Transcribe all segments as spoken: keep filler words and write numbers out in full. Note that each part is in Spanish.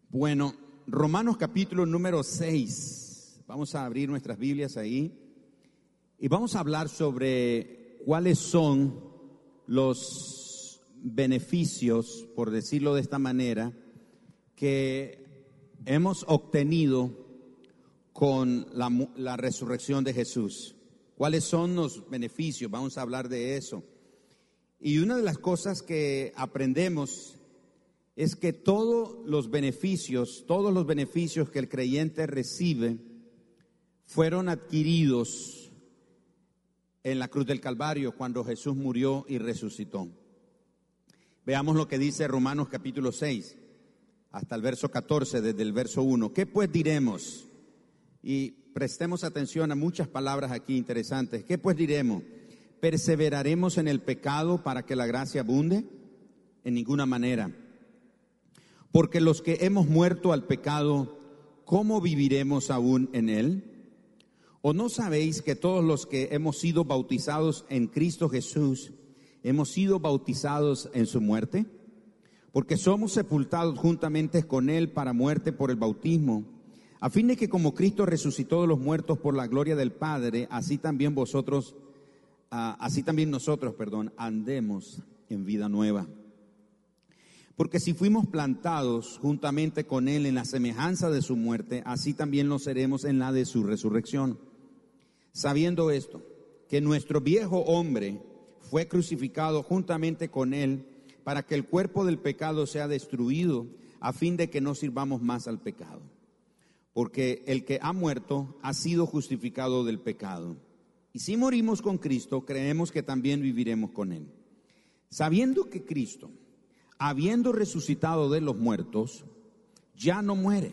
Bueno, Romanos capítulo número seis. Vamos a abrir nuestras Biblias ahí y vamos a hablar sobre cuáles son los beneficios, por decirlo de esta manera, que hemos obtenido con la, la resurrección de Jesús. ¿Cuáles son los beneficios? Vamos a hablar de eso. Y una de las cosas que aprendemos es que todos los beneficios, todos los beneficios que el creyente recibe fueron adquiridos en la cruz del Calvario cuando Jesús murió y resucitó. Veamos lo que dice Romanos capítulo seis, hasta el verso catorce, desde el verso uno. ¿Qué pues diremos? Y prestemos atención a muchas palabras aquí interesantes. ¿Qué pues diremos? ¿Perseveraremos en el pecado para que la gracia abunde? En ninguna manera. Porque los que hemos muerto al pecado, ¿cómo viviremos aún en él? ¿O no sabéis que todos los que hemos sido bautizados en Cristo Jesús, hemos sido bautizados en su muerte? Porque somos sepultados juntamente con él para muerte por el bautismo, a fin de que como Cristo resucitó de los muertos por la gloria del Padre, así también vosotros, uh, así también nosotros, perdón, andemos en vida nueva. Porque si fuimos plantados juntamente con él en la semejanza de su muerte, así también lo seremos en la de su resurrección. Sabiendo esto, que nuestro viejo hombre fue crucificado juntamente con él, para que el cuerpo del pecado sea destruido, a fin de que no sirvamos más al pecado. Porque el que ha muerto ha sido justificado del pecado. Y si morimos con Cristo, creemos que también viviremos con él. Sabiendo que Cristo, habiendo resucitado de los muertos, ya no muere.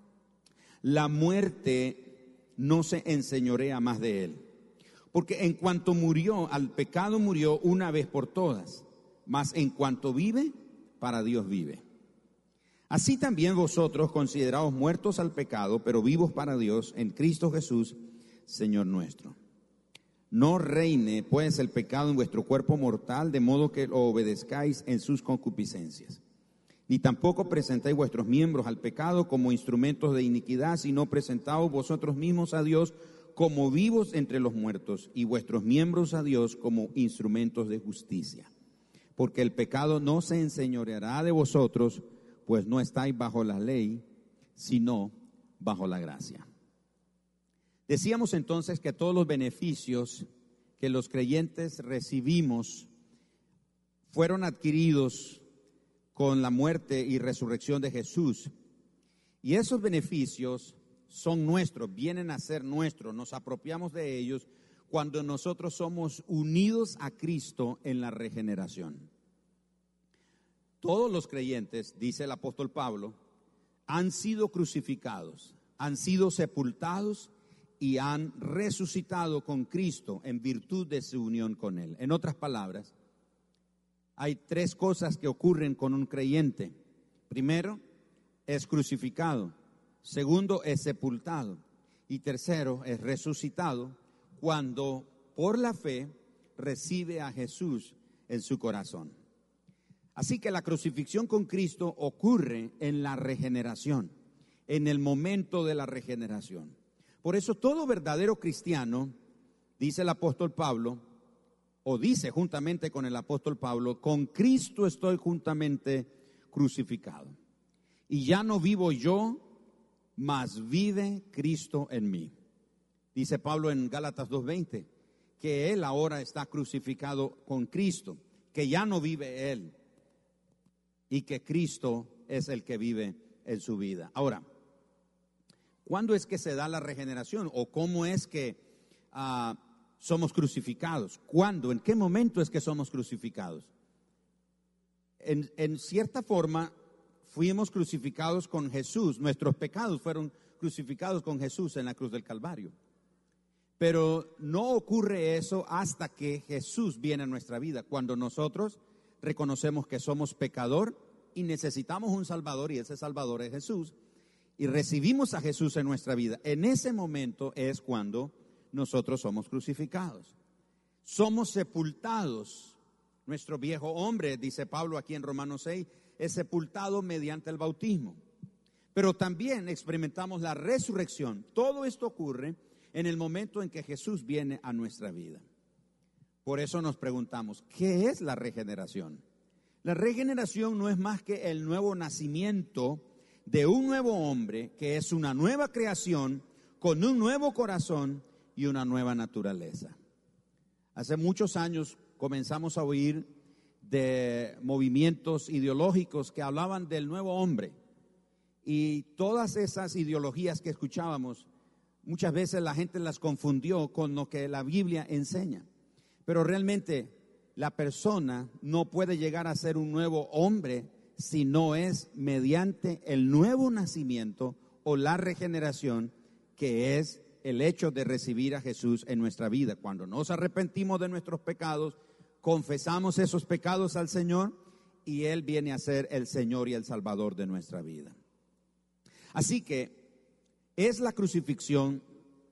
La muerte no se enseñorea más de él. Porque en cuanto murió, al pecado murió una vez por todas, mas en cuanto vive, para Dios vive. Así también vosotros, considerados muertos al pecado, pero vivos para Dios, en Cristo Jesús, Señor nuestro. No reine pues el pecado en vuestro cuerpo mortal, de modo que lo obedezcáis en sus concupiscencias. Ni tampoco presentéis vuestros miembros al pecado como instrumentos de iniquidad, sino presentaos vosotros mismos a Dios como vivos entre los muertos, y vuestros miembros a Dios como instrumentos de justicia. Porque el pecado no se enseñoreará de vosotros, pues no estáis bajo la ley, sino bajo la gracia. Decíamos entonces que todos los beneficios que los creyentes recibimos fueron adquiridos con la muerte y resurrección de Jesús. Y esos beneficios son nuestros, vienen a ser nuestros, nos apropiamos de ellos cuando nosotros somos unidos a Cristo en la regeneración. Todos los creyentes, dice el apóstol Pablo, han sido crucificados, han sido sepultados y han resucitado con Cristo en virtud de su unión con él. En otras palabras, hay tres cosas que ocurren con un creyente. Primero, es crucificado. Segundo, es sepultado. Y tercero, es resucitado cuando por la fe recibe a Jesús en su corazón. Así que la crucifixión con Cristo ocurre en la regeneración, en el momento de la regeneración. Por eso todo verdadero cristiano, dice el apóstol Pablo, o dice juntamente con el apóstol Pablo, con Cristo estoy juntamente crucificado. Y ya no vivo yo, mas vive Cristo en mí. Dice Pablo en Gálatas dos veinte, que él ahora está crucificado con Cristo, que ya no vive él, y que Cristo es el que vive en su vida. Ahora, ¿cuándo es que se da la regeneración? ¿O cómo es que uh, somos crucificados? ¿Cuándo? ¿En qué momento es que somos crucificados? En, en cierta forma, fuimos crucificados con Jesús. Nuestros pecados fueron crucificados con Jesús en la cruz del Calvario. Pero no ocurre eso hasta que Jesús viene a nuestra vida. Cuando nosotros reconocemos que somos pecador y necesitamos un Salvador, y ese Salvador es Jesús, y recibimos a Jesús en nuestra vida. En ese momento es cuando nosotros somos crucificados. Somos sepultados. Nuestro viejo hombre, dice Pablo aquí en Romanos seis, es sepultado mediante el bautismo. Pero también experimentamos la resurrección. Todo esto ocurre en el momento en que Jesús viene a nuestra vida. Por eso nos preguntamos, ¿qué es la regeneración? La regeneración no es más que el nuevo nacimiento de un nuevo hombre, que es una nueva creación, con un nuevo corazón y una nueva naturaleza. Hace muchos años comenzamos a oír de movimientos ideológicos que hablaban del nuevo hombre. Y todas esas ideologías que escuchábamos, muchas veces la gente las confundió con lo que la Biblia enseña. Pero realmente la persona no puede llegar a ser un nuevo hombre si no es mediante el nuevo nacimiento o la regeneración, que es el hecho de recibir a Jesús en nuestra vida. Cuando nos arrepentimos de nuestros pecados, confesamos esos pecados al Señor y Él viene a ser el Señor y el Salvador de nuestra vida. Así que es la crucifixión,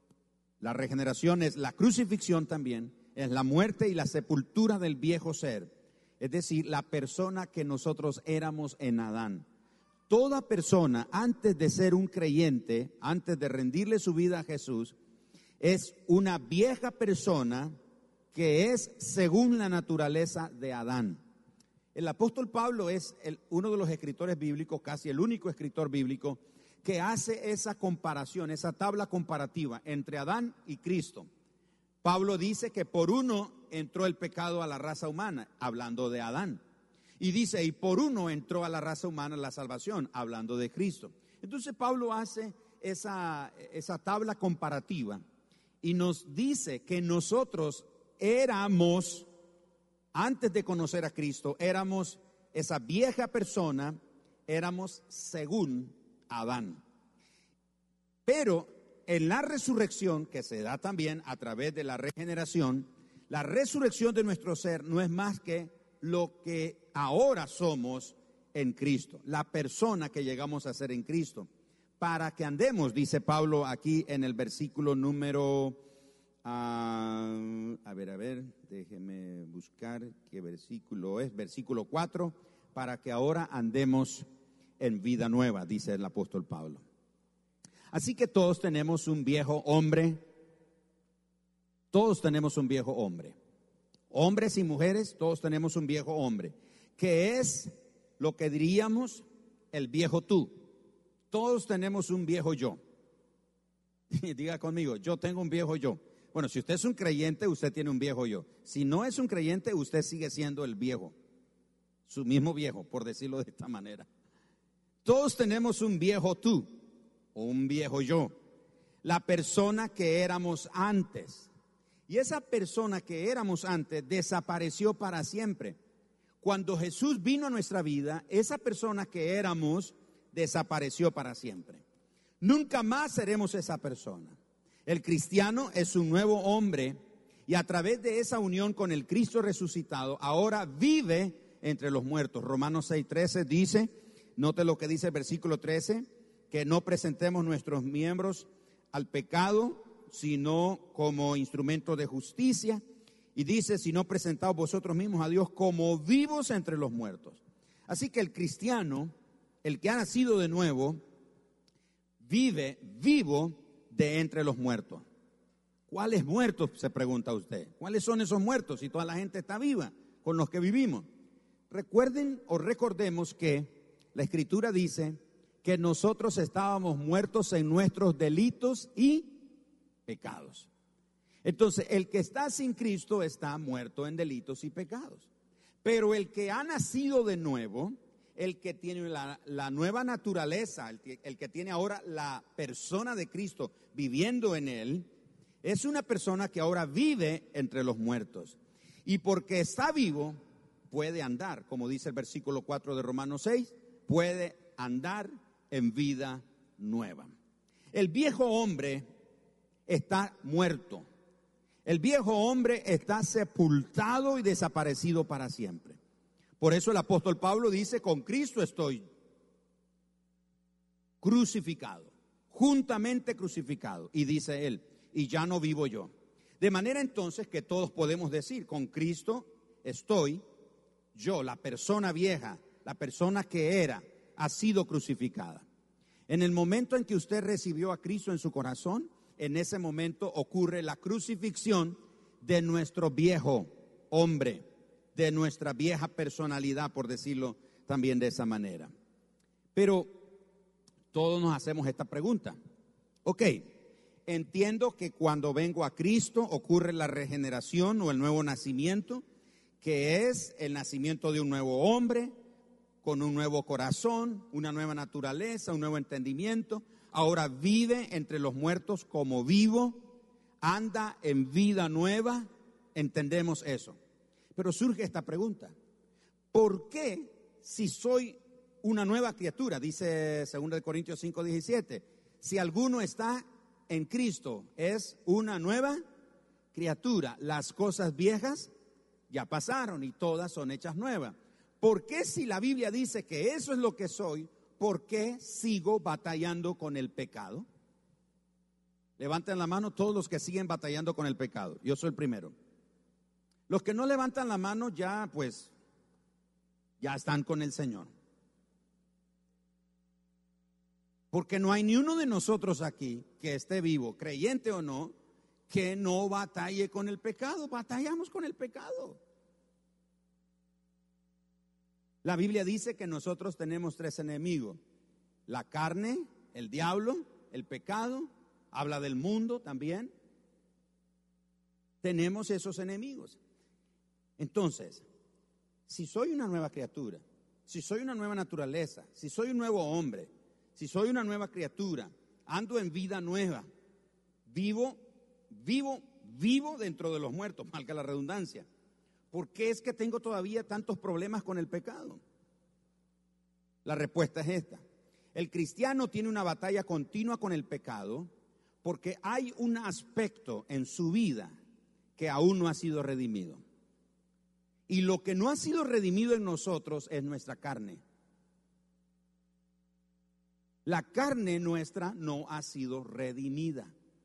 la regeneración es la crucifixión también, es la muerte y la sepultura del viejo ser, es decir, la persona que nosotros éramos en Adán. Toda persona, antes de ser un creyente, antes de rendirle su vida a Jesús, es una vieja persona que es según la naturaleza de Adán. El apóstol Pablo es el, uno de los escritores bíblicos, casi el único escritor bíblico, que hace esa comparación, esa tabla comparativa entre Adán y Cristo. Pablo dice que por uno entró el pecado a la raza humana, hablando de Adán. Y dice, y por uno entró a la raza humana la salvación, hablando de Cristo. Entonces Pablo hace esa, esa tabla comparativa y nos dice que nosotros éramos, antes de conocer a Cristo, éramos esa vieja persona, éramos según Adán. Pero en la resurrección, que se da también a través de la regeneración, la resurrección de nuestro ser no es más que lo que ahora somos en Cristo, la persona que llegamos a ser en Cristo, para que andemos, dice Pablo aquí en el versículo número, uh, a ver, a ver, déjeme buscar qué versículo es, versículo cuatro, para que ahora andemos en vida nueva, dice el apóstol Pablo. Así que todos tenemos un viejo hombre, todos tenemos un viejo hombre. Hombres y mujeres, todos tenemos un viejo hombre, que es lo que diríamos el viejo tú. Todos tenemos un viejo yo. Diga conmigo, yo tengo un viejo yo. Bueno, si usted es un creyente, usted tiene un viejo yo. Si no es un creyente, usted sigue siendo el viejo, su mismo viejo, por decirlo de esta manera. Todos tenemos un viejo tú o un viejo yo, la persona que éramos antes. Y esa persona que éramos antes desapareció para siempre. Cuando Jesús vino a nuestra vida, esa persona que éramos desapareció para siempre. Nunca más seremos esa persona. El cristiano es un nuevo hombre y a través de esa unión con el Cristo resucitado, ahora vive entre los muertos. Romanos seis trece dice, note lo que dice el versículo trece, que no presentemos nuestros miembros al pecado, sino como instrumento de justicia. Y dice, si no presentaos vosotros mismos a Dios como vivos entre los muertos. Así que el cristiano, el que ha nacido de nuevo, vive vivo de entre los muertos. ¿Cuáles muertos? Se pregunta usted. ¿Cuáles son esos muertos si toda la gente está viva con los que vivimos? Recuerden o recordemos que la Escritura dice que nosotros estábamos muertos en nuestros delitos y pecados. Entonces, el que está sin Cristo está muerto en delitos y pecados. Pero el que ha nacido de nuevo, el que tiene la, la nueva naturaleza, el que, el que tiene ahora la persona de Cristo viviendo en él, es una persona que ahora vive entre los muertos. Y porque está vivo, puede andar, como dice el versículo cuatro de Romanos seis, puede andar en vida nueva. El viejo hombre está muerto. El viejo hombre está sepultado y desaparecido para siempre. Por eso el apóstol Pablo dice, con Cristo estoy crucificado, juntamente crucificado. Y dice él, y ya no vivo yo. De manera entonces que todos podemos decir, con Cristo estoy yo, la persona vieja, la persona que era, ha sido crucificada. En el momento en que usted recibió a Cristo en su corazón, en ese momento ocurre la crucifixión de nuestro viejo hombre, de nuestra vieja personalidad, por decirlo también de esa manera. Pero todos nos hacemos esta pregunta. Ok, entiendo que cuando vengo a Cristo ocurre la regeneración o el nuevo nacimiento, que es el nacimiento de un nuevo hombre, con un nuevo corazón, una nueva naturaleza, un nuevo entendimiento. Ahora vive entre los muertos como vivo, anda en vida nueva, entendemos eso. Pero surge esta pregunta: ¿por qué, si soy una nueva criatura, dice segunda de Corintios cinco diecisiete, si alguno está en Cristo, es una nueva criatura, las cosas viejas ya pasaron y todas son hechas nuevas? ¿Por qué, si la Biblia dice que eso es lo que soy, por qué sigo batallando con el pecado? Levanten la mano todos los que siguen batallando con el pecado. Yo soy el primero. Los que no levantan la mano ya, pues, ya están con el Señor. Porque no hay ni uno de nosotros aquí que esté vivo, creyente o no, que no batalle con el pecado. Batallamos con el pecado. La Biblia dice que nosotros tenemos tres enemigos: la carne, el diablo, el pecado. Habla del mundo también. Tenemos esos enemigos. Entonces, si soy una nueva criatura, si soy una nueva naturaleza, si soy un nuevo hombre, si soy una nueva criatura, ando en vida nueva, vivo, vivo, vivo dentro de los muertos, valga la redundancia, ¿por qué es que tengo todavía tantos problemas con el pecado? La respuesta es esta: el cristiano tiene una batalla continua con el pecado porque hay un aspecto en su vida que aún no ha sido redimido. Y lo que no ha sido redimido en nosotros es nuestra carne. La carne nuestra no ha sido redimida.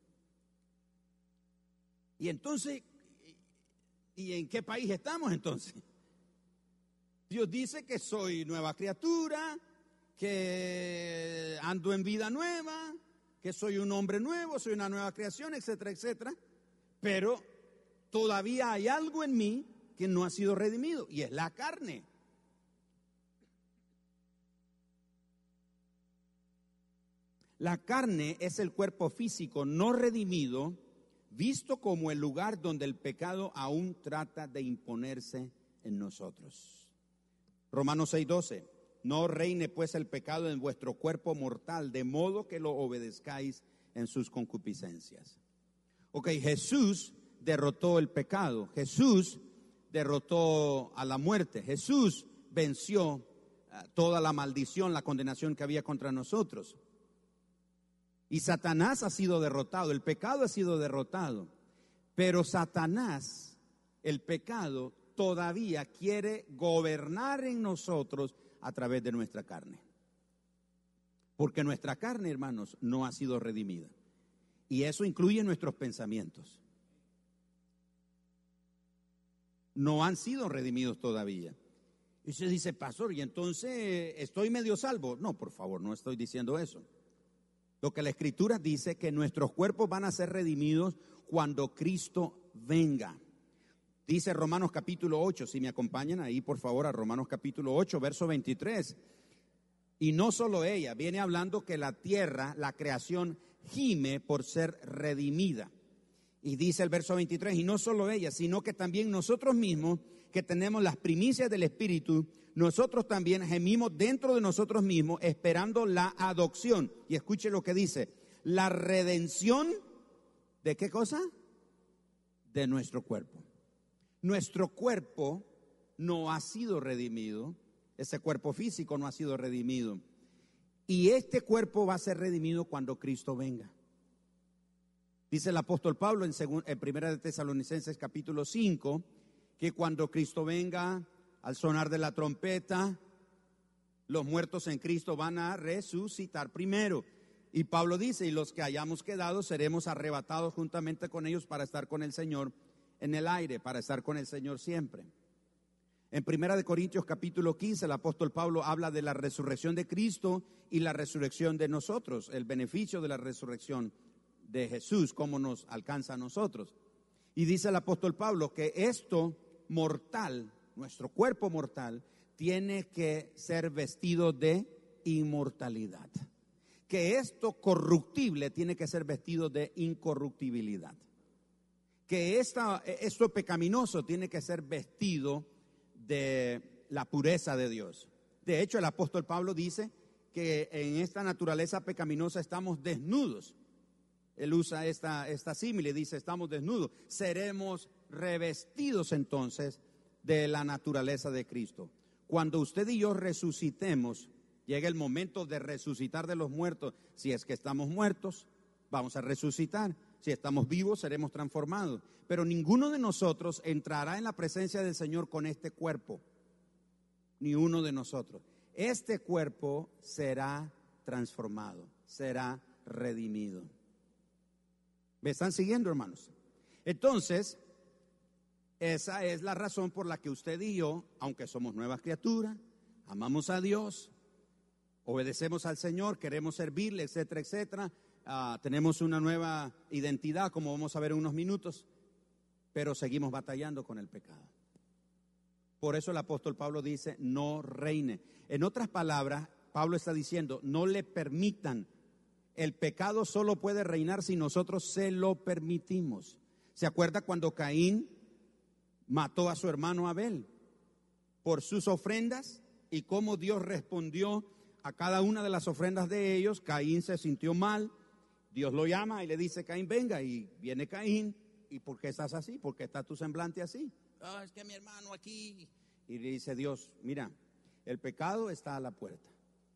Y entonces, ¿y en qué país estamos entonces? Dios dice que soy nueva criatura, que ando en vida nueva, que soy un hombre nuevo, soy una nueva creación, etcétera, etcétera. Pero todavía hay algo en mí que no ha sido redimido, y es la carne. La carne es el cuerpo físico no redimido, visto como el lugar donde el pecado aún trata de imponerse en nosotros. Romanos seis doce: no reine pues el pecado en vuestro cuerpo mortal, de modo que lo obedezcáis en sus concupiscencias. Ok, Jesús derrotó el pecado, Jesús derrotó a la muerte, Jesús venció uh, toda la maldición, la condenación que había contra nosotros. Y Satanás ha sido derrotado, el pecado ha sido derrotado, pero Satanás, el pecado, todavía quiere gobernar en nosotros a través de nuestra carne. Porque nuestra carne, hermanos, no ha sido redimida. Y eso incluye nuestros pensamientos. No han sido redimidos todavía. Y usted dice: pastor, ¿y entonces estoy medio salvo? No, por favor, no estoy diciendo eso. Lo que la Escritura dice, que nuestros cuerpos van a ser redimidos cuando Cristo venga. Dice Romanos capítulo ocho, si me acompañan ahí por favor a Romanos capítulo ocho, verso veintitrés. Y no solo ella, viene hablando que la tierra, la creación, gime por ser redimida. Y dice el verso veintitrés: y no solo ella, sino que también nosotros mismos, que tenemos las primicias del Espíritu, nosotros también gemimos dentro de nosotros mismos, esperando la adopción. Y escuche lo que dice: la redención, ¿de qué cosa? De nuestro cuerpo. Nuestro cuerpo no ha sido redimido, ese cuerpo físico no ha sido redimido. Y este cuerpo va a ser redimido cuando Cristo venga. Dice el apóstol Pablo en, segun, en primera de Tesalonicenses capítulo cinco, que cuando Cristo venga, al sonar de la trompeta, los muertos en Cristo van a resucitar primero. Y Pablo dice: y los que hayamos quedado seremos arrebatados juntamente con ellos para estar con el Señor en el aire, para estar con el Señor siempre. En Primera de Corintios capítulo quince, el apóstol Pablo habla de la resurrección de Cristo y la resurrección de nosotros, el beneficio de la resurrección de Jesús, cómo nos alcanza a nosotros. Y dice el apóstol Pablo que esto mortal, nuestro cuerpo mortal, tiene que ser vestido de inmortalidad. Que esto corruptible tiene que ser vestido de incorruptibilidad. Que esta, esto pecaminoso tiene que ser vestido de la pureza de Dios. De hecho, el apóstol Pablo dice que en esta naturaleza pecaminosa estamos desnudos. Él usa esta, esta símile, dice, estamos desnudos. Seremos revestidos entonces de la naturaleza de Cristo. Cuando usted y yo resucitemos, llega el momento de resucitar de los muertos. Si es que estamos muertos, vamos a resucitar. Si estamos vivos, seremos transformados. Pero ninguno de nosotros entrará en la presencia del Señor con este cuerpo. Ni uno de nosotros. Este cuerpo será transformado, será redimido. ¿Me están siguiendo, hermanos? Entonces, esa es la razón por la que usted y yo, aunque somos nuevas criaturas, amamos a Dios, obedecemos al Señor, queremos servirle, etcétera, etcétera. Uh, tenemos una nueva identidad, como vamos a ver en unos minutos, pero seguimos batallando con el pecado. Por eso el apóstol Pablo dice, no reine. En otras palabras, Pablo está diciendo, no le permitan. El pecado solo puede reinar si nosotros se lo permitimos. ¿Se acuerda cuando Caín mató a su hermano Abel por sus ofrendas y cómo Dios respondió a cada una de las ofrendas de ellos? Caín se sintió mal. Dios lo llama y le dice, Caín, venga. Y viene Caín. ¿Y por qué estás así? ¿Por qué está tu semblante así? Oh, es que mi hermano aquí. Y le dice Dios, mira, el pecado está a la puerta.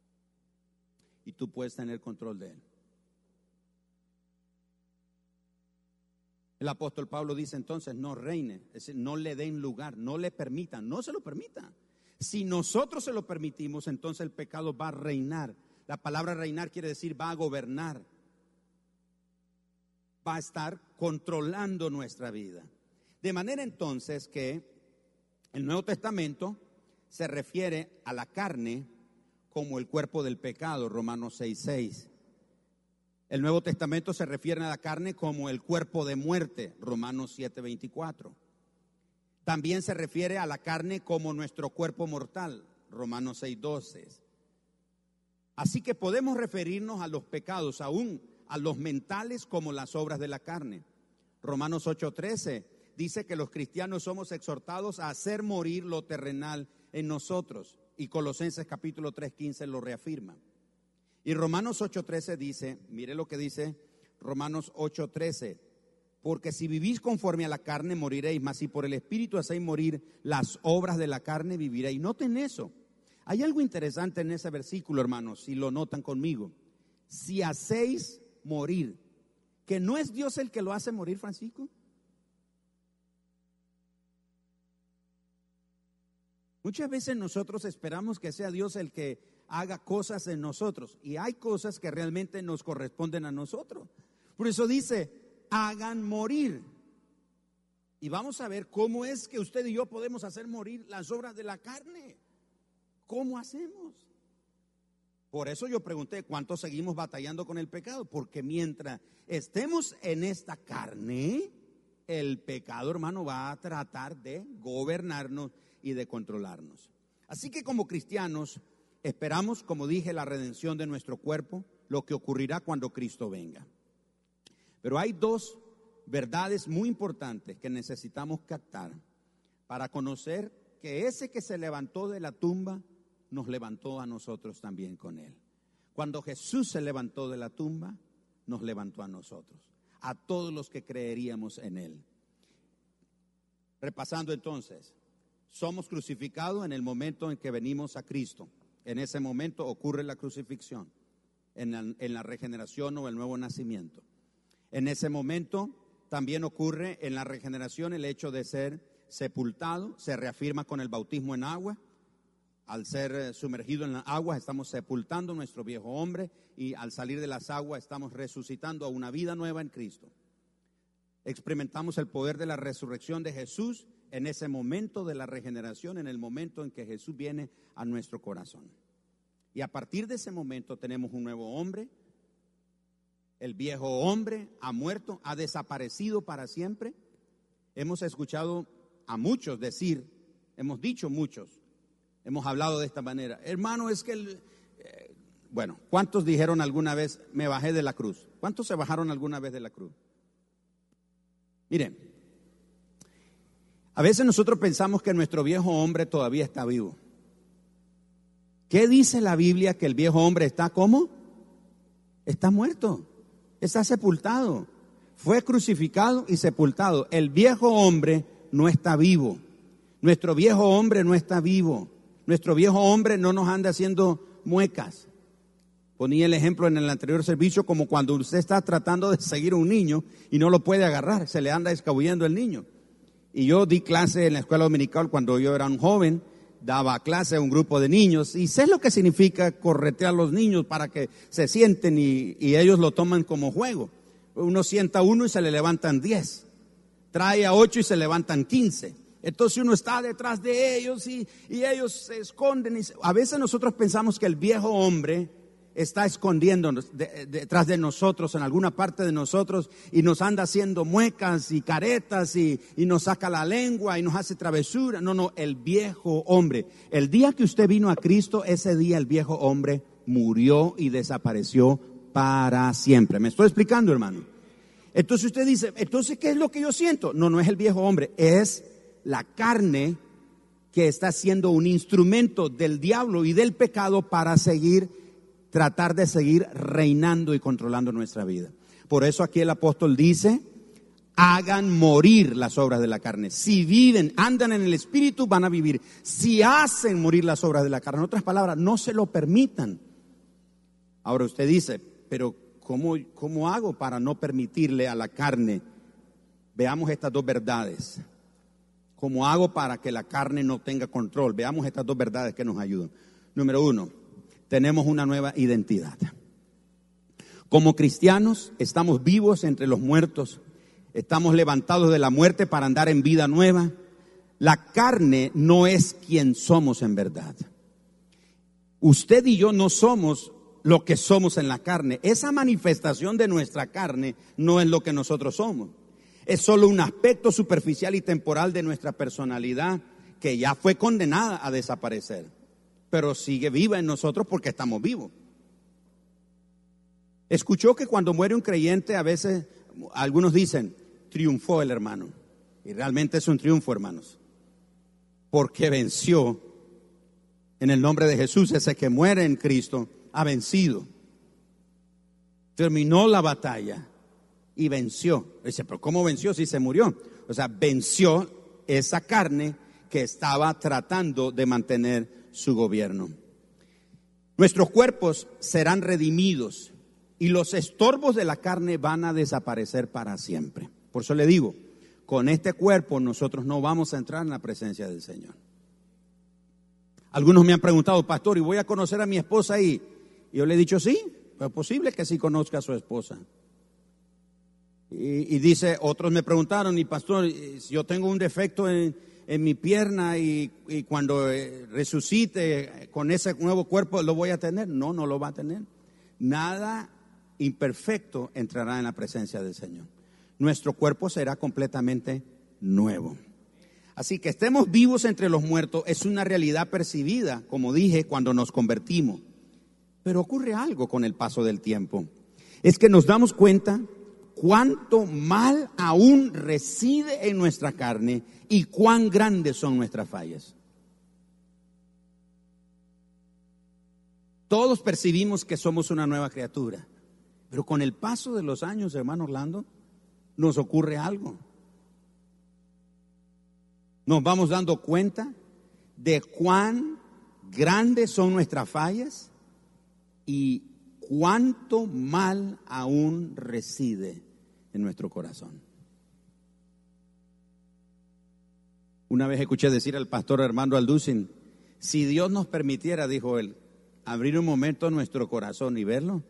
Y tú puedes tener control de él. El apóstol Pablo dice entonces, no reine. Es decir, no le den lugar, no le permitan, no se lo permitan. Si nosotros se lo permitimos, entonces el pecado va a reinar. La palabra reinar quiere decir va a gobernar. Va a estar controlando nuestra vida. De manera entonces que el Nuevo Testamento se refiere a la carne como el cuerpo del pecado, Romanos seis seis. El Nuevo Testamento se refiere a la carne como el cuerpo de muerte, Romanos siete veinticuatro. También se refiere a la carne como nuestro cuerpo mortal, Romanos seis doce. Así que podemos referirnos a los pecados, aún a los mentales, como las obras de la carne. Romanos ocho trece dice que los cristianos somos exhortados a hacer morir lo terrenal en nosotros. Y Colosenses capítulo tres quince lo reafirma. Y Romanos ocho trece dice, mire lo que dice Romanos ocho trece, porque si vivís conforme a la carne moriréis, mas si por el Espíritu hacéis morir las obras de la carne viviréis. Noten eso. Hay algo interesante en ese versículo, hermanos, si lo notan conmigo. Si hacéis morir, que no es Dios el que lo hace morir, Francisco. Muchas veces nosotros esperamos que sea Dios el que haga cosas en nosotros, y hay cosas que realmente nos corresponden a nosotros. Por eso dice, hagan morir. Y vamos a ver cómo es que usted y yo podemos hacer morir las obras de la carne. ¿Cómo hacemos? Por eso yo pregunté, ¿cuánto seguimos batallando con el pecado? Porque mientras estemos en esta carne, el pecado, hermano, va a tratar de gobernarnos y de controlarnos. Así que como cristianos esperamos, como dije, la redención de nuestro cuerpo, lo que ocurrirá cuando Cristo venga. Pero hay dos verdades muy importantes que necesitamos captar para conocer que ese que se levantó de la tumba nos levantó a nosotros también con él. Cuando Jesús se levantó de la tumba, nos levantó a nosotros, a todos los que creeríamos en él. Repasando entonces, somos crucificados en el momento en que venimos a Cristo. En ese momento ocurre la crucifixión, en la, en la regeneración o el nuevo nacimiento. En ese momento también ocurre en la regeneración el hecho de ser sepultado, se reafirma con el bautismo en agua. Al ser sumergido en las aguas estamos sepultando nuestro viejo hombre, y al salir de las aguas estamos resucitando a una vida nueva en Cristo. Experimentamos el poder de la resurrección de Jesús en ese momento de la regeneración, en el momento en que Jesús viene a nuestro corazón. Y a partir de ese momento tenemos un nuevo hombre. El viejo hombre ha muerto, ha desaparecido para siempre. Hemos escuchado a muchos decir, hemos dicho muchos, hemos hablado de esta manera. Hermano, es que, el, eh, bueno, ¿cuántos dijeron alguna vez, me bajé de la cruz? ¿Cuántos se bajaron alguna vez de la cruz? Miren, a veces nosotros pensamos que nuestro viejo hombre todavía está vivo. ¿Qué dice la Biblia? Que el viejo hombre está ¿cómo? Está muerto, está sepultado, fue crucificado y sepultado. El viejo hombre no está vivo. Nuestro viejo hombre no está vivo. Nuestro viejo hombre no nos anda haciendo muecas. Ponía el ejemplo en el anterior servicio como cuando usted está tratando de seguir a un niño y no lo puede agarrar, se le anda escabullendo el niño. Y yo di clase en la escuela dominical cuando yo era un joven, daba clase a un grupo de niños y sé lo que significa corretear a los niños para que se sienten y, y ellos lo toman como juego. Uno sienta a uno y se le levantan diez, trae a ocho y se levantan quince. Entonces uno está detrás de ellos y, y ellos se esconden. Y se, a veces nosotros pensamos que el viejo hombre está escondiéndonos de, de, detrás de nosotros, en alguna parte de nosotros, y nos anda haciendo muecas y caretas y, y nos saca la lengua y nos hace travesura. No, no, el viejo hombre. El día que usted vino a Cristo, ese día el viejo hombre murió y desapareció para siempre. ¿Me estoy explicando, hermano? Entonces usted dice, entonces, ¿qué es lo que yo siento? No, no es el viejo hombre, es la carne que está siendo un instrumento del diablo y del pecado para seguir tratar de seguir reinando y controlando nuestra vida. Por eso aquí el apóstol dice, hagan morir las obras de la carne. Si viven, andan en el espíritu, van a vivir. Si hacen morir las obras de la carne, en otras palabras, no se lo permitan. Ahora usted dice, pero ¿cómo, cómo hago para no permitirle a la carne? Veamos estas dos verdades. ¿Cómo hago para que la carne no tenga control? Veamos estas dos verdades que nos ayudan. Número uno, tenemos una nueva identidad. Como cristianos estamos vivos entre los muertos, estamos levantados de la muerte para andar en vida nueva. La carne no es quien somos en verdad. Usted y yo no somos lo que somos en la carne. Esa manifestación de nuestra carne no es lo que nosotros somos. Es solo un aspecto superficial y temporal de nuestra personalidad que ya fue condenada a desaparecer, pero sigue viva en nosotros porque estamos vivos. Escuchó que cuando muere un creyente, a veces algunos dicen, triunfó el hermano. Y realmente es un triunfo, hermanos, porque venció. En el nombre de Jesús, ese que muere en Cristo ha vencido. Terminó la batalla y venció. Dice, pero ¿cómo venció si se murió? O sea, venció esa carne que estaba tratando de mantener su gobierno. Nuestros cuerpos serán redimidos y los estorbos de la carne van a desaparecer para siempre. Por eso le digo, con este cuerpo nosotros no vamos a entrar en la presencia del Señor. Algunos me han preguntado, pastor, ¿y voy a conocer a mi esposa ahí? Y yo le he dicho, sí, es posible que sí conozca a su esposa. Y, y dice, otros me preguntaron, y pastor, si yo tengo un defecto en, en mi pierna y, y cuando eh, resucite con ese nuevo cuerpo, ¿lo voy a tener? No, no lo va a tener. Nada imperfecto entrará en la presencia del Señor. Nuestro cuerpo será completamente nuevo. Así que estemos vivos entre los muertos es una realidad percibida, como dije, cuando nos convertimos. Pero ocurre algo con el paso del tiempo. Es que nos damos cuenta cuánto mal aún reside en nuestra carne y cuán grandes son nuestras fallas. Todos percibimos que somos una nueva criatura, pero con el paso de los años, hermano Orlando, nos ocurre algo. Nos vamos dando cuenta de cuán grandes son nuestras fallas y cuánto mal aún reside en nuestro corazón. Una vez escuché decir al pastor Armando Alducin, si Dios nos permitiera, dijo él, abrir un momento nuestro corazón y verlo,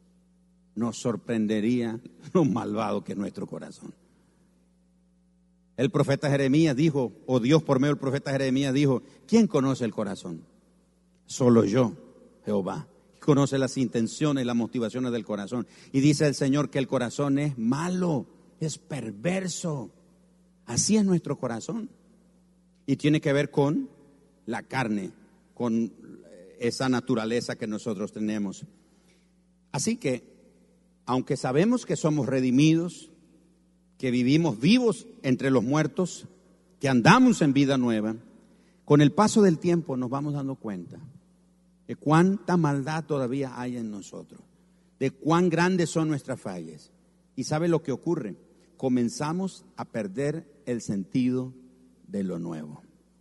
nos sorprendería lo malvado que es nuestro corazón. El profeta Jeremías dijo, o Dios por medio del profeta Jeremías dijo, ¿quién conoce el corazón? Solo yo, Jehová. Conoce las intenciones y las motivaciones del corazón. Y dice el Señor que el corazón es malo, es perverso. Así es nuestro corazón. Y tiene que ver con la carne, con esa naturaleza que nosotros tenemos. Así que, aunque sabemos que somos redimidos, que vivimos vivos entre los muertos, que andamos en vida nueva, con el paso del tiempo nos vamos dando cuenta de cuánta maldad todavía hay en nosotros, de cuán grandes son nuestras fallas. ¿Y sabe lo que ocurre? Comenzamos a perder el sentido de lo nuevo.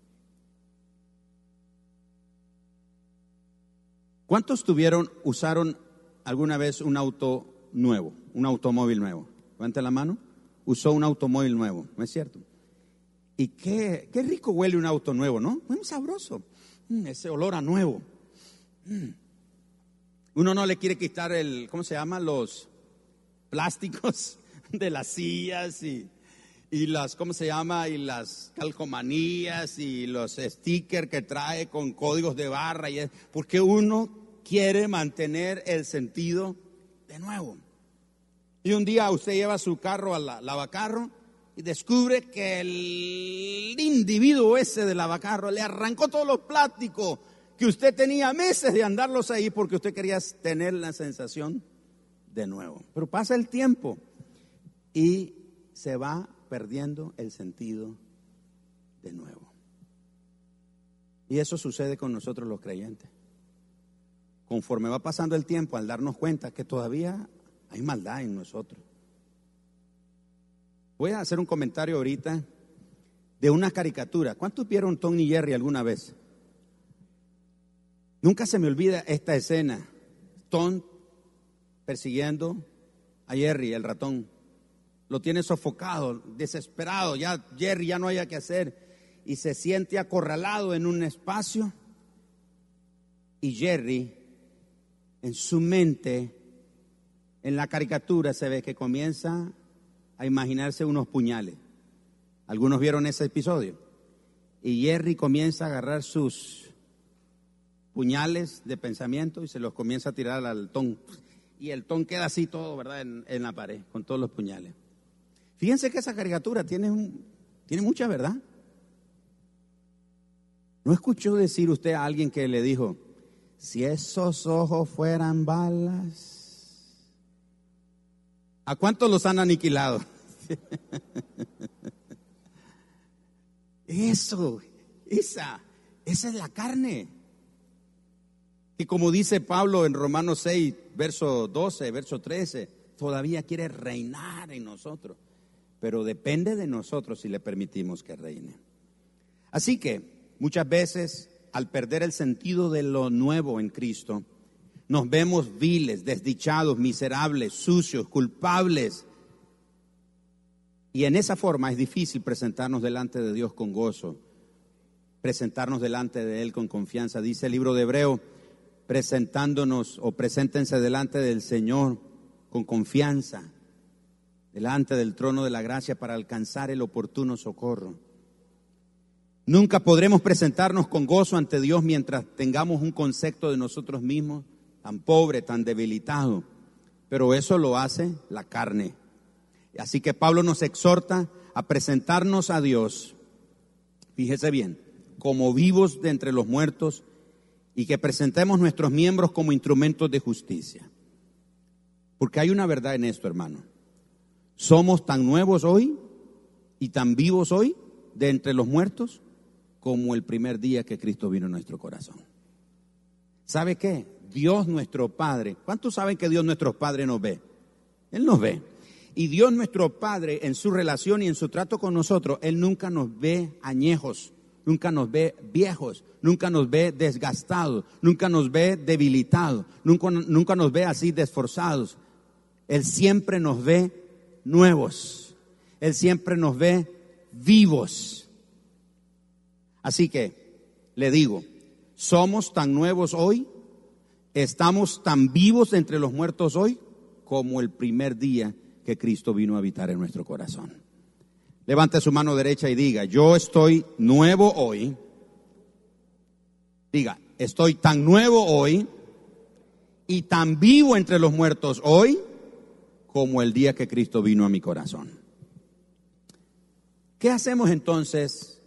¿Cuántos tuvieron, usaron alguna vez un auto nuevo, un automóvil nuevo? Levante la mano. Usó un automóvil nuevo, ¿no es cierto? Y qué, qué rico huele un auto nuevo, ¿no? Muy sabroso. Mm, ese olor a nuevo. Mm. Uno no le quiere quitar el, ¿cómo se llama? Los plásticos de las sillas y, y las, ¿cómo se llama? Y las calcomanías y los stickers que trae con códigos de barra. Y es, porque uno quiere mantener el sentido de nuevo. Y un día usted lleva su carro al lavacarro y descubre que el individuo ese del lavacarro le arrancó todos los plásticos que usted tenía meses de andarlos ahí porque usted quería tener la sensación de nuevo. Pero pasa el tiempo y se va perdiendo el sentido de nuevo. Y eso sucede con nosotros los creyentes. Conforme va pasando el tiempo, al darnos cuenta que todavía hay maldad en nosotros. Voy a hacer un comentario ahorita de una caricatura. ¿Cuántos vieron Tom y Jerry alguna vez? Nunca se me olvida esta escena. Tom persiguiendo a Jerry, el ratón. Lo tiene sofocado, desesperado. Ya Jerry ya no haya que hacer. Y se siente acorralado en un espacio. Y Jerry, en su mente, en la caricatura se ve que comienza a imaginarse unos puñales. Algunos vieron ese episodio. Y Jerry comienza a agarrar sus puñales de pensamiento y se los comienza a tirar al Tom. Y el Tom queda así todo, ¿verdad? En, en la pared, con todos los puñales. Fíjense que esa caricatura tiene, un, tiene mucha verdad. ¿No escuchó decir usted a alguien que le dijo, si esos ojos fueran balas? ¿A cuántos los han aniquilado? Eso, esa, esa es la carne. Y como dice Pablo en Romanos seis, verso doce, verso trece, todavía quiere reinar en nosotros. Pero depende de nosotros si le permitimos que reine. Así que muchas veces, al perder el sentido de lo nuevo en Cristo, nos vemos viles, desdichados, miserables, sucios, culpables. Y en esa forma es difícil presentarnos delante de Dios con gozo, presentarnos delante de Él con confianza. Dice el libro de Hebreo, presentándonos o preséntense delante del Señor con confianza, delante del trono de la gracia para alcanzar el oportuno socorro. Nunca podremos presentarnos con gozo ante Dios mientras tengamos un concepto de nosotros mismos tan pobre, tan debilitado, pero eso lo hace la carne. Así que Pablo nos exhorta a presentarnos a Dios, fíjese bien, como vivos de entre los muertos y que presentemos nuestros miembros como instrumentos de justicia. Porque hay una verdad en esto, hermano. Somos tan nuevos hoy y tan vivos hoy de entre los muertos como el primer día que Cristo vino a nuestro corazón. ¿Sabe qué? Dios nuestro Padre, ¿cuántos saben que Dios nuestro Padre nos ve? Él nos ve. Y Dios nuestro Padre, en su relación y en su trato con nosotros, Él nunca nos ve añejos, nunca nos ve viejos, nunca nos ve desgastados, nunca nos ve debilitados, nunca, nunca nos ve así desforzados. Él siempre nos ve nuevos, Él siempre nos ve vivos. Así que, le digo, somos tan nuevos hoy, estamos tan vivos entre los muertos hoy, como el primer día que Cristo vino a habitar en nuestro corazón. Levante su mano derecha y diga: yo estoy nuevo hoy. Diga: estoy tan nuevo hoy y tan vivo entre los muertos hoy como el día que Cristo vino a mi corazón. ¿Qué hacemos entonces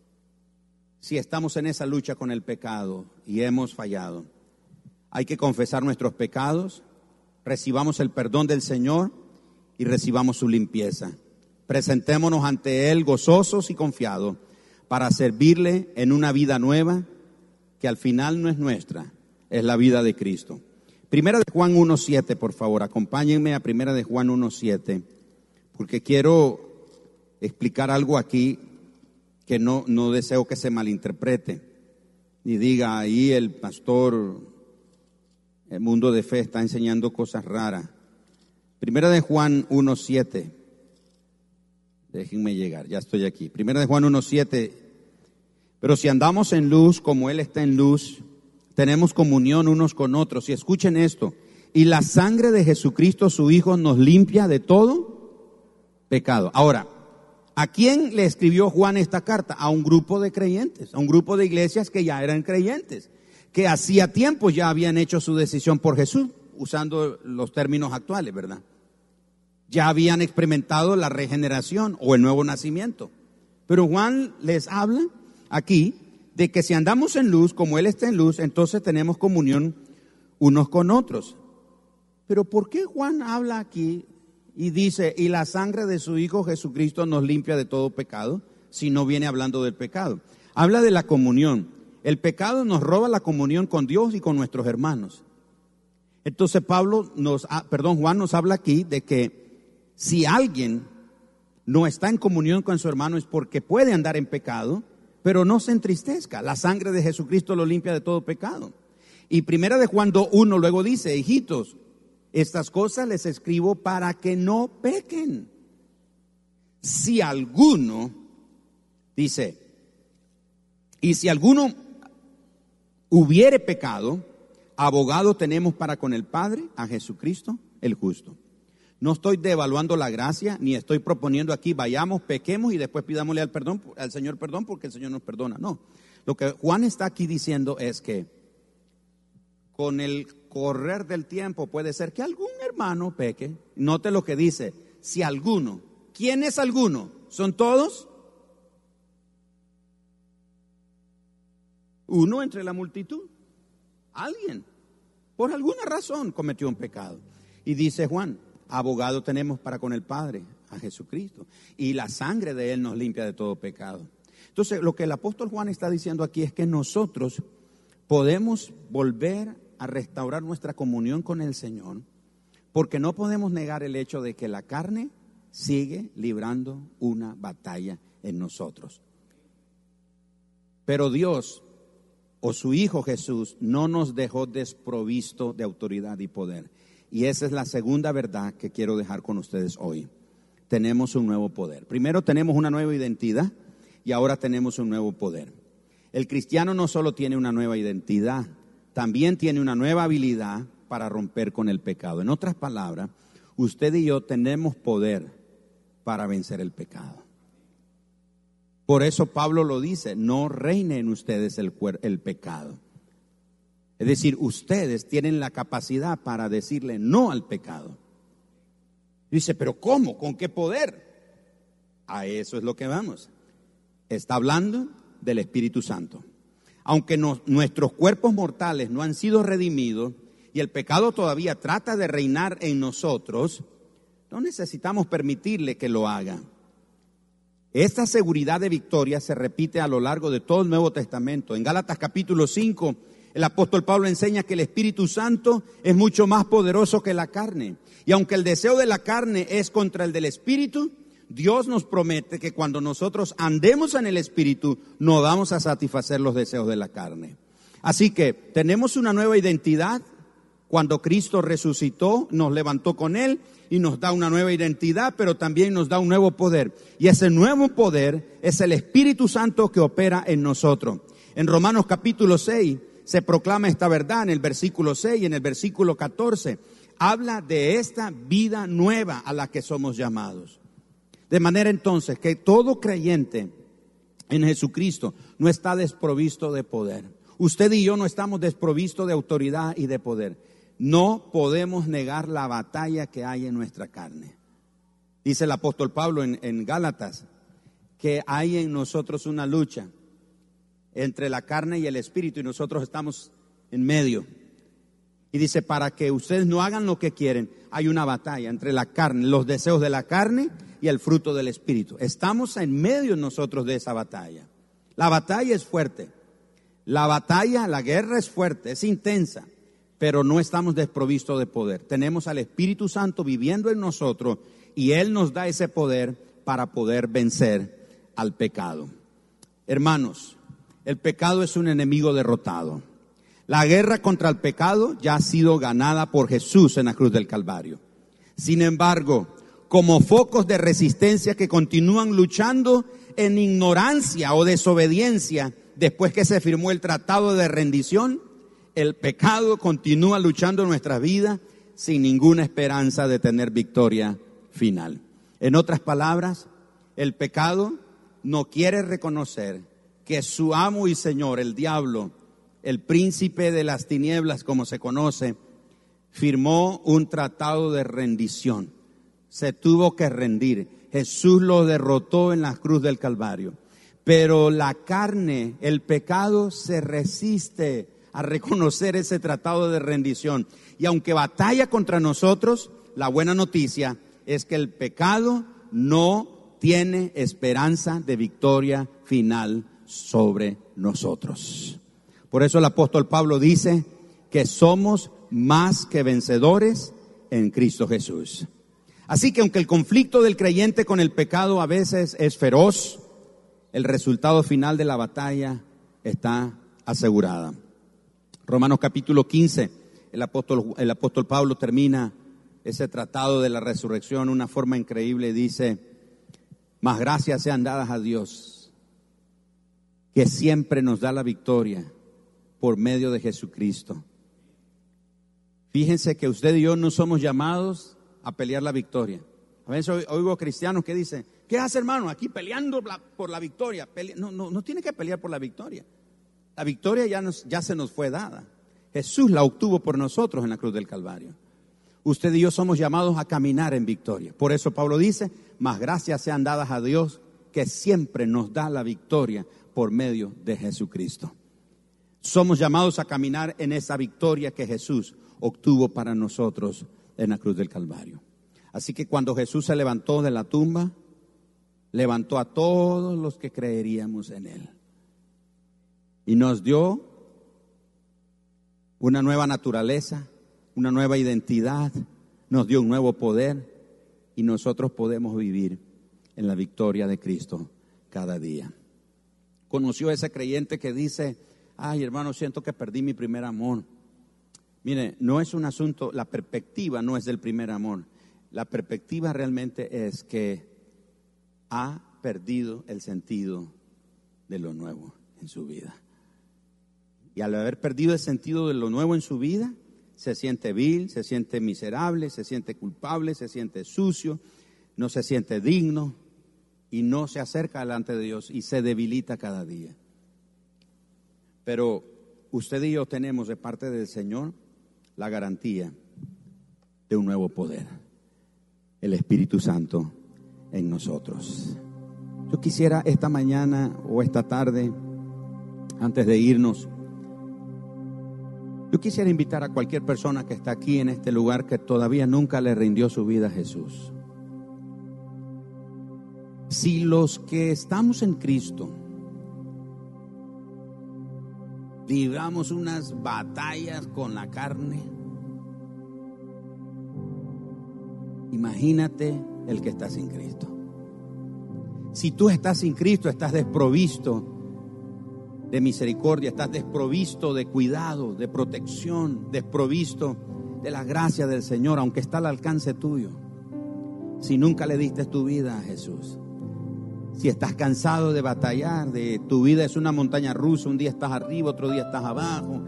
si estamos en esa lucha con el pecado y hemos fallado? Hay que confesar nuestros pecados, recibamos el perdón del Señor y recibamos su limpieza. Presentémonos ante Él gozosos y confiados para servirle en una vida nueva que al final no es nuestra, es la vida de Cristo. Primera de Juan uno siete, por favor, acompáñenme a Primera de Juan uno siete, porque quiero explicar algo aquí que no, no deseo que se malinterprete, ni diga ahí el pastor, el Mundo de Fe está enseñando cosas raras. Primera de Juan uno siete, déjenme llegar, ya estoy aquí. Primera de Juan uno siete, pero si andamos en luz como Él está en luz, tenemos comunión unos con otros. Y escuchen esto: y la sangre de Jesucristo su Hijo nos limpia de todo pecado. Ahora, ¿a quién le escribió Juan esta carta? A un grupo de creyentes, a un grupo de iglesias que ya eran creyentes, que hacía tiempo ya habían hecho su decisión por Jesús, usando los términos actuales, ¿verdad? Ya habían experimentado la regeneración o el nuevo nacimiento. Pero Juan les habla aquí de que si andamos en luz, como Él está en luz, entonces tenemos comunión unos con otros. Pero ¿por qué Juan habla aquí y dice, y la sangre de su Hijo Jesucristo nos limpia de todo pecado, si no viene hablando del pecado? Habla de la comunión. El pecado nos roba la comunión con Dios y con nuestros hermanos. Entonces Pablo nos, perdón, Juan nos habla aquí de que si alguien no está en comunión con su hermano es porque puede andar en pecado, pero no se entristezca. La sangre de Jesucristo lo limpia de todo pecado. Y Primera de Juan dos uno luego dice: hijitos, estas cosas les escribo para que no pequen. Si alguno, dice, y si alguno hubiere pecado, abogado tenemos para con el Padre, a Jesucristo el justo. No estoy devaluando la gracia, ni estoy proponiendo aquí vayamos, pequemos y después pidámosle al perdón, al Señor perdón, porque el Señor nos perdona. No, lo que Juan está aquí diciendo es que con el correr del tiempo puede ser que algún hermano peque. Note lo que dice: si alguno. ¿Quién es alguno? ¿Son todos? Uno entre la multitud. Alguien, por alguna razón, cometió un pecado. Y dice Juan: abogado tenemos para con el Padre, a Jesucristo, y la sangre de Él nos limpia de todo pecado. Entonces, lo que el apóstol Juan está diciendo aquí es que nosotros podemos volver a restaurar nuestra comunión con el Señor, porque no podemos negar el hecho de que la carne sigue librando una batalla en nosotros. Pero Dios o su Hijo Jesús no nos dejó desprovisto de autoridad y poder. Y esa es la segunda verdad que quiero dejar con ustedes hoy. Tenemos un nuevo poder. Primero tenemos una nueva identidad y ahora tenemos un nuevo poder. El cristiano no solo tiene una nueva identidad, también tiene una nueva habilidad para romper con el pecado. En otras palabras, usted y yo tenemos poder para vencer el pecado. Por eso Pablo lo dice: no reine en ustedes el, el pecado. Es decir, ustedes tienen la capacidad para decirle no al pecado. Dice, pero ¿cómo? ¿Con qué poder? A eso es lo que vamos. Está hablando del Espíritu Santo. Aunque no, nuestros cuerpos mortales no han sido redimidos y el pecado todavía trata de reinar en nosotros, no necesitamos permitirle que lo haga. Esta seguridad de victoria se repite a lo largo de todo el Nuevo Testamento. En Gálatas capítulo cinco, el apóstol Pablo enseña que el Espíritu Santo es mucho más poderoso que la carne. Y aunque el deseo de la carne es contra el del Espíritu, Dios nos promete que cuando nosotros andemos en el Espíritu, no vamos a satisfacer los deseos de la carne. Así que tenemos una nueva identidad. Cuando Cristo resucitó, nos levantó con Él y nos da una nueva identidad, pero también nos da un nuevo poder. Y ese nuevo poder es el Espíritu Santo que opera en nosotros. En Romanos capítulo seis se proclama esta verdad en el versículo seis y en el versículo catorce. Habla de esta vida nueva a la que somos llamados. De manera entonces que todo creyente en Jesucristo no está desprovisto de poder. Usted y yo no estamos desprovistos de autoridad y de poder. No podemos negar la batalla que hay en nuestra carne. Dice el apóstol Pablo en, en Gálatas que hay en nosotros una lucha entre la carne y el espíritu, y nosotros estamos en medio. Y dice, para que ustedes no hagan lo que quieren, hay una batalla entre la carne, los deseos de la carne y el fruto del espíritu. Estamos en medio nosotros de esa batalla. La batalla es fuerte. La batalla, la guerra es fuerte, es intensa, pero no estamos desprovistos de poder. Tenemos al Espíritu Santo viviendo en nosotros y Él nos da ese poder para poder vencer al pecado. Hermanos, el pecado es un enemigo derrotado. La guerra contra el pecado ya ha sido ganada por Jesús en la cruz del Calvario. Sin embargo, como focos de resistencia que continúan luchando en ignorancia o desobediencia, después que se firmó el tratado de rendición, el pecado continúa luchando en nuestra vida sin ninguna esperanza de tener victoria final. En otras palabras, el pecado no quiere reconocer que su amo y señor, el diablo, el príncipe de las tinieblas, como se conoce, firmó un tratado de rendición. Se tuvo que rendir. Jesús lo derrotó en la cruz del Calvario. Pero la carne, el pecado, se resiste a reconocer ese tratado de rendición. Y aunque batalla contra nosotros, la buena noticia es que el pecado no tiene esperanza de victoria final sobre nosotros. Por eso el apóstol Pablo dice que somos más que vencedores en Cristo Jesús. Así que aunque el conflicto del creyente con el pecado a veces es feroz, el resultado final de la batalla está asegurada. Romanos capítulo quince, el apóstol, el apóstol Pablo termina ese tratado de la resurrección de una forma increíble. Dice, mas gracias sean dadas a Dios, que siempre nos da la victoria por medio de Jesucristo. Fíjense que usted y yo no somos llamados a pelear la victoria. A veces oigo cristianos que dicen, ¿qué hace, hermano? Aquí peleando por la victoria. No, no, no tiene que pelear por la victoria. La victoria ya, nos, ya se nos fue dada. Jesús la obtuvo por nosotros en la cruz del Calvario. Usted y yo somos llamados a caminar en victoria. Por eso Pablo dice, mas gracias sean dadas a Dios, que siempre nos da la victoria por medio de Jesucristo. Somos llamados a caminar en esa victoria que Jesús obtuvo para nosotros en la cruz del Calvario. Así que cuando Jesús se levantó de la tumba, levantó a todos los que creeríamos en Él. Y nos dio una nueva naturaleza, una nueva identidad, nos dio un nuevo poder y nosotros podemos vivir en la victoria de Cristo cada día. Conoció a ese creyente que dice, ay, hermano, siento que perdí mi primer amor. Mire, no es un asunto, la perspectiva no es del primer amor. La perspectiva realmente es que ha perdido el sentido de lo nuevo en su vida. Y al haber perdido el sentido de lo nuevo en su vida, se siente vil, se siente miserable, se siente culpable, se siente sucio, no se siente digno y no se acerca delante de Dios y se debilita cada día. Pero usted y yo tenemos de parte del Señor la garantía de un nuevo poder, el Espíritu Santo en nosotros. Yo quisiera esta mañana o esta tarde, antes de irnos, yo quisiera invitar a cualquier persona que está aquí en este lugar que todavía nunca le rindió su vida a Jesús. Si los que estamos en Cristo libramos unas batallas con la carne, imagínate el que está sin Cristo. Si tú estás sin Cristo, estás desprovisto de misericordia, estás desprovisto de cuidado, de protección, desprovisto de la gracia del Señor, aunque está al alcance tuyo. Si nunca le diste tu vida a Jesús, si estás cansado de batallar, de tu vida es una montaña rusa, un día estás arriba, otro día estás abajo,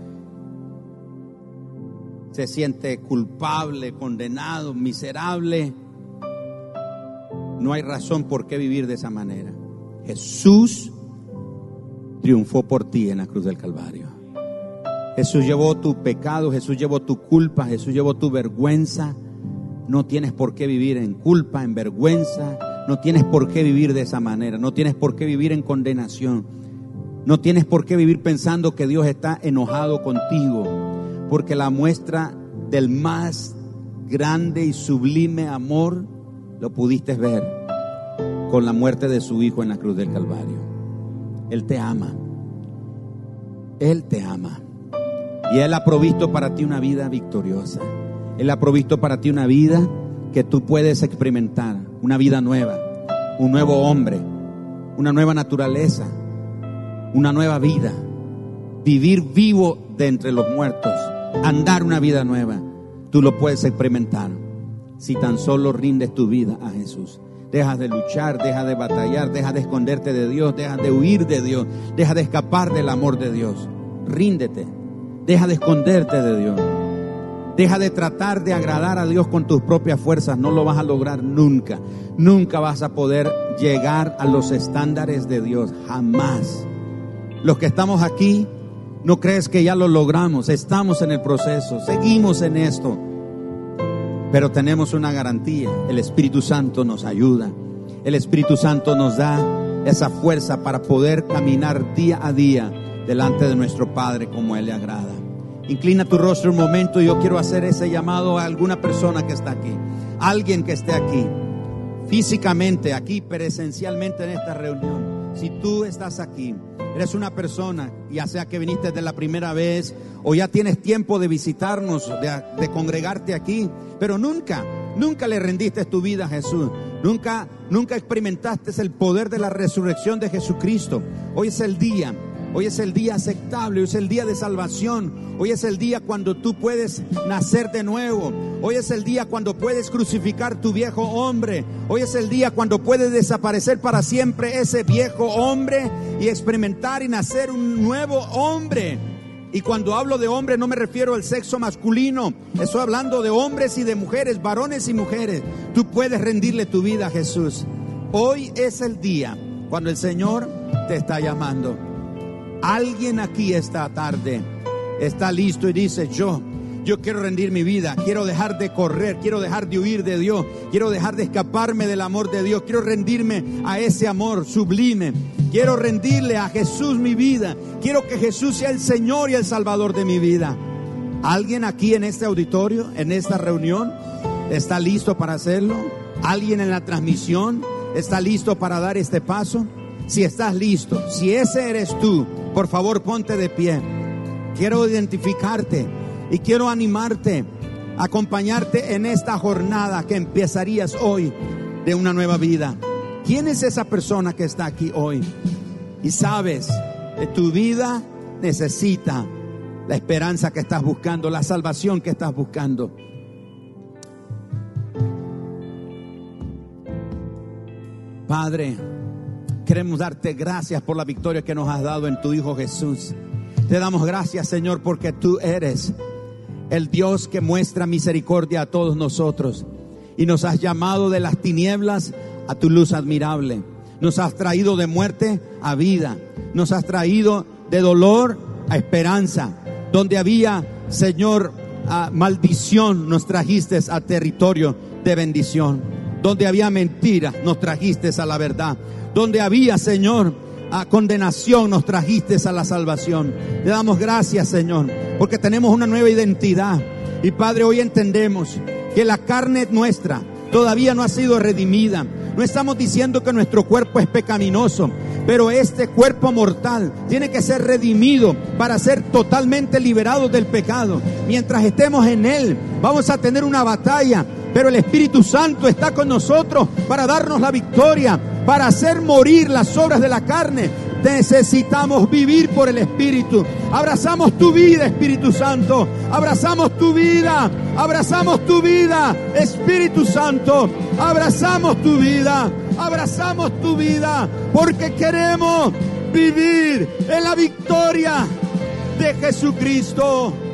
se siente culpable, condenado, miserable, no hay razón por qué vivir de esa manera. Jesús triunfó por ti en la cruz del Calvario. Jesús llevó tu pecado, Jesús llevó tu culpa, Jesús llevó tu vergüenza. No tienes por qué vivir en culpa, en vergüenza. No tienes por qué vivir de esa manera. No tienes por qué vivir en condenación. No tienes por qué vivir pensando que Dios está enojado contigo, porque la muestra del más grande y sublime amor lo pudiste ver con la muerte de su Hijo en la cruz del Calvario. Él te ama. Él te ama. Y Él ha provisto para ti una vida victoriosa. Él ha provisto para ti una vida que tú puedes experimentar. Una vida nueva, un nuevo hombre, una nueva naturaleza, una nueva vida. Vivir vivo de entre los muertos, andar una vida nueva. Tú lo puedes experimentar si tan solo rindes tu vida a Jesús. Dejas de luchar, dejas de batallar, dejas de esconderte de Dios, dejas de huir de Dios, dejas de escapar del amor de Dios. Ríndete, deja de esconderte de Dios. Deja de tratar de agradar a Dios con tus propias fuerzas. No lo vas a lograr nunca. Nunca vas a poder llegar a los estándares de Dios. Jamás. Los que estamos aquí, no crees que ya lo logramos. Estamos en el proceso. Seguimos en esto. Pero tenemos una garantía. El Espíritu Santo nos ayuda. El Espíritu Santo nos da esa fuerza para poder caminar día a día delante de nuestro Padre como Él le agrada. Inclina tu rostro un momento y yo quiero hacer ese llamado a alguna persona que está aquí. Alguien que esté aquí, físicamente, aquí, presencialmente en esta reunión. Si tú estás aquí, eres una persona, ya sea que viniste de la primera vez o ya tienes tiempo de visitarnos, de, de congregarte aquí, pero nunca, nunca le rendiste tu vida a Jesús. Nunca, nunca experimentaste el poder de la resurrección de Jesucristo. Hoy es el día. Hoy es el día aceptable, hoy es el día de salvación. Hoy es el día cuando tú puedes nacer de nuevo. Hoy es el día cuando puedes crucificar tu viejo hombre. Hoy es el día cuando puedes desaparecer para siempre ese viejo hombre y experimentar y nacer un nuevo hombre. Y cuando hablo de hombre no me refiero al sexo masculino. Estoy hablando de hombres y de mujeres, varones y mujeres. Tú puedes rendirle tu vida a Jesús. Hoy es el día cuando el Señor te está llamando. Alguien aquí esta tarde está listo y dice: yo, yo quiero rendir mi vida, quiero dejar de correr, quiero dejar de huir de Dios, quiero dejar de escaparme del amor de Dios, quiero rendirme a ese amor sublime, quiero rendirle a Jesús mi vida, quiero que Jesús sea el Señor y el Salvador de mi vida. ¿Alguien aquí en este auditorio, en esta reunión, está listo para hacerlo? ¿Alguien en la transmisión está listo para dar este paso? Si estás listo, si ese eres tú, por favor ponte de pie. Quiero identificarte y quiero animarte, acompañarte en esta jornada que empezarías hoy de una nueva vida. ¿Quién es esa persona que está aquí hoy? Y sabes que tu vida necesita la esperanza que estás buscando, la salvación que estás buscando. Padre, queremos darte gracias por la victoria que nos has dado en tu Hijo Jesús. Te damos gracias, Señor, porque tú eres el Dios que muestra misericordia a todos nosotros. Y nos has llamado de las tinieblas a tu luz admirable. Nos has traído de muerte a vida. Nos has traído de dolor a esperanza. Donde había, Señor, a maldición, nos trajiste a territorio de bendición. Donde había mentira, nos trajiste a la verdad. Donde había, Señor, a condenación, nos trajiste a la salvación. Te damos gracias, Señor, porque tenemos una nueva identidad. Y Padre, hoy entendemos que la carne nuestra todavía no ha sido redimida. No estamos diciendo que nuestro cuerpo es pecaminoso, pero este cuerpo mortal tiene que ser redimido para ser totalmente liberados del pecado. Mientras estemos en Él, vamos a tener una batalla, pero el Espíritu Santo está con nosotros para darnos la victoria, para hacer morir las obras de la carne. Necesitamos vivir por el Espíritu. Abrazamos tu vida, Espíritu Santo. Abrazamos tu vida. Abrazamos tu vida, Espíritu Santo. Abrazamos tu vida. Abrazamos tu vida. Porque queremos vivir en la victoria de Jesucristo.